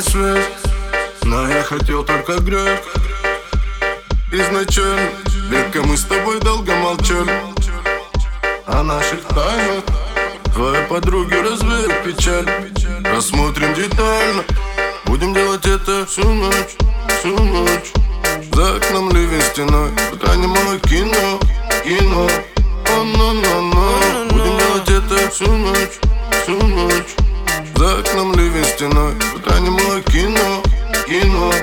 свет, но я хотел только грех. Изначально, века мы с тобой долго молчали о наших тайнах. Твои подруги развеют печаль. Рассмотрим детально. Будем делать это всю ночь, всю ночь. За окном ливень стеной, это немало кино, кино. Будем делать это всю ночь, всю ночь. За окном ливень стеной, это немало кино, кино.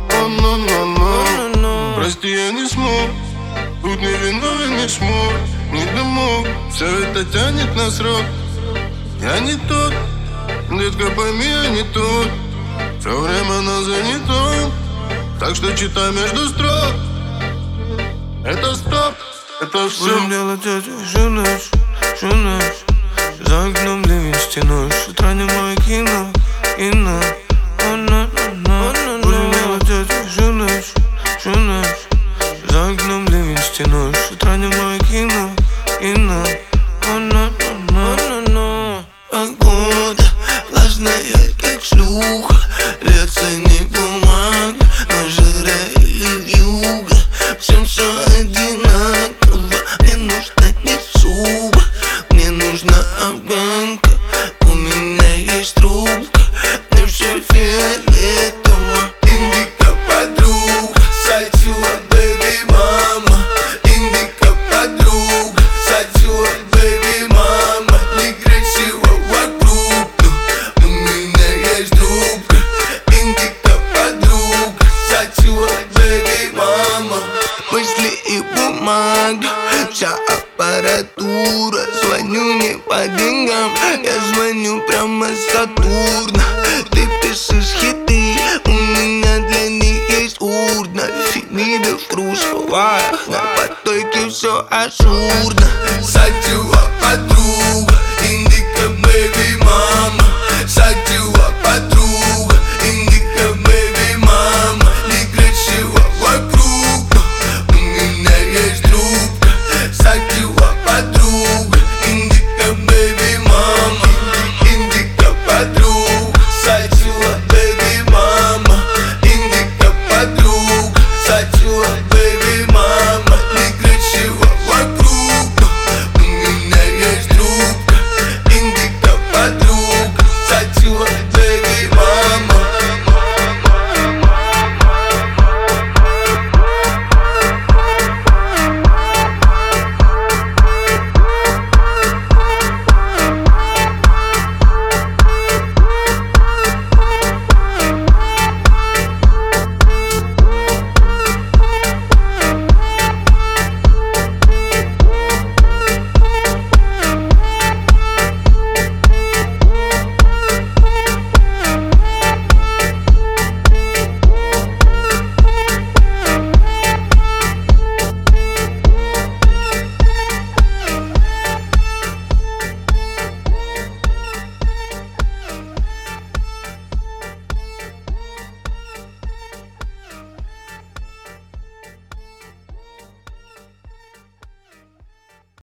Прости, я не смог, тут не виновен, не смог, не домог. Все это тянет на срок. Я не тот, детка, пойми, я не тот. Все время на занятом, так что читай между строк. Это стоп, это все. Будем делать это всю ночь, всю ночь. За окном ливень стеной, с утра немое кино, кино. Будем делать это всю ночь, всю ночь. За окном ливень стеной, с утра немое кино, кино. Погода влажная, как шлюха. Льется не бумага, но жара и вьюга. Всем все одинаково. Мне нужна не шуба, мне нужна афганка. У меня есть трубка, мне все фиолетово. Индика подруга, сатила бэби мама. Индика подруга, сатила бэби мама. Некрасиво вокруг, но у меня есть трубка. Индика подруга, сатила бэби мама. Мысли и бумага, вся аппаратура. Звоню не по деньгам, я звоню прямо с Сатурна. Ты пишешь хиты, у меня для них есть урна. Фемида в трусовых, на потоке все ажурно. Сатила подруга.